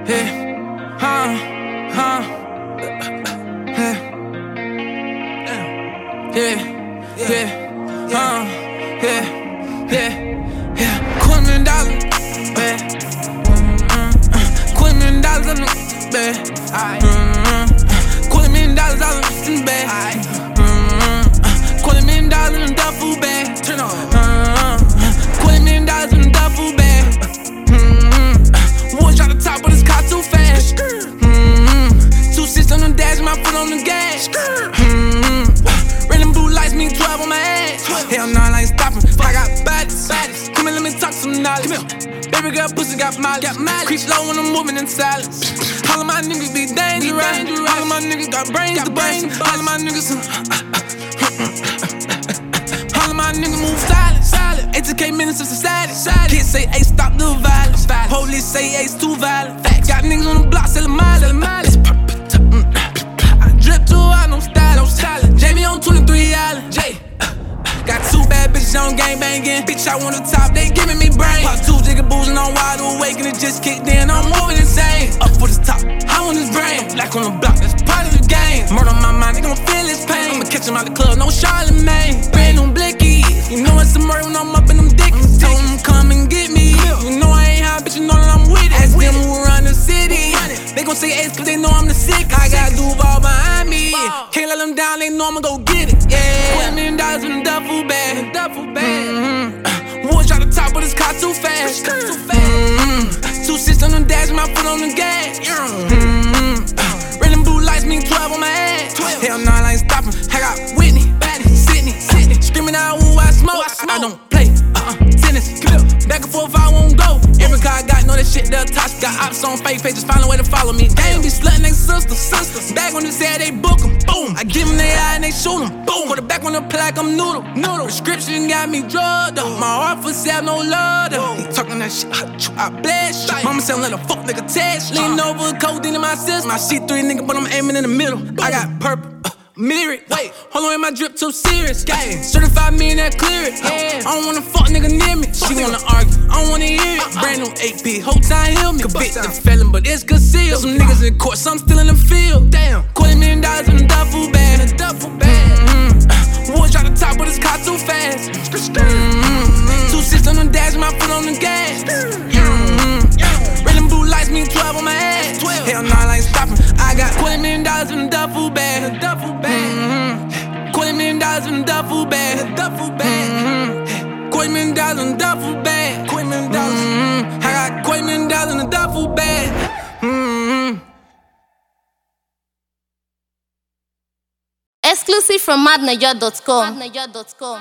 yeah, $250,000, $250,000 on the bed. $250,000 on the bed. $250,000 in the duffel bag. $250,000 in the duffel bag. Wood drop the top, but his car too fast. 2-6 on the dash, my foot on the gas. Random blue lights, me 12 on my ass. Hell nah, I ain't stopping. I got bodies. Come here, let me talk some knowledge. Baby girl, pussy got mileage. Creep low when I'm moving in silence. All of my niggas be dangerous. All of my niggas got brains to bust. All of my niggas, all of my niggas move silent. 8K minutes of society. Kids say, hey, stop the violence. Police say, hey, it's too violent. Got niggas on the block selling mileage. I drip too hard, no style. JB on 23 Island. Got 2 bad bitches on gang banging. Bitch, I want the top, they giving me brain. Pop 2 jiggaboos and I'm wide awake and it just kicked in. I'm moving insane. Up for the top, I want his brain. Black on the block, that's part of the game. Murder on my mind, they gon' feel his pain. I'ma catch him out the club, no Charlemagne. Brand new blickies, you know it's a murder when I'm up in them dickies. Tell them come and get me. You know I ain't high, bitch, you know that I'm with it. Ask them who run the city. They gon' say ace cause they know I'm the sick. I got Duval behind me. Can't let them down, they know I'ma go get it. Yeah, $1 million in the duffel bag. Wood drop the top, but his car too fast. 2-6 on the dash, my foot on the gas. Random blue lights, me 12 on my ass. Hell nah, I ain't stopping. I got Whitney, Sydney, screaming out who I smoke. I don't play, tennis. Back and forth, I won't go. Every car I got, know that shit they'll touch. Got ops on fake pages, find a way to follow me. They ain't be slutting they sisters. Back on the head, they book them. Boom. I give them their eye and they shoot them. Boom. Put it back on the plaque, I'm noodle. Prescription got me drugged up. My heart for sale, no love up. He talking that shit, I bless you. Mama sound like a fuck nigga test. Lean over, codeine in my system. My C3 nigga, but I'm aiming in the middle. I got purple. Mirror it. Wait, hold on, my drip too serious. Certified me and that clear it. I don't wanna fuck nigga near me. She wanna argue, I don't wanna hear it. Brand new 8P, whole time heal me. Convict the felon, but it's concealed. Some niggas in court, some still in the field. Damn, $2 million in the duffel bag. Wood drop the top, but his car too fast. 2-6 on the dash, my foot on the gas. Random blue lights, me 12 on my ass. Hell nah, I ain't stopping. I got $2 million in the duffel bag. $2 million in the duffel bag. $2 million in the duffel bag. I got $2 million in the duffel bag. Exclusive from madnaja.com.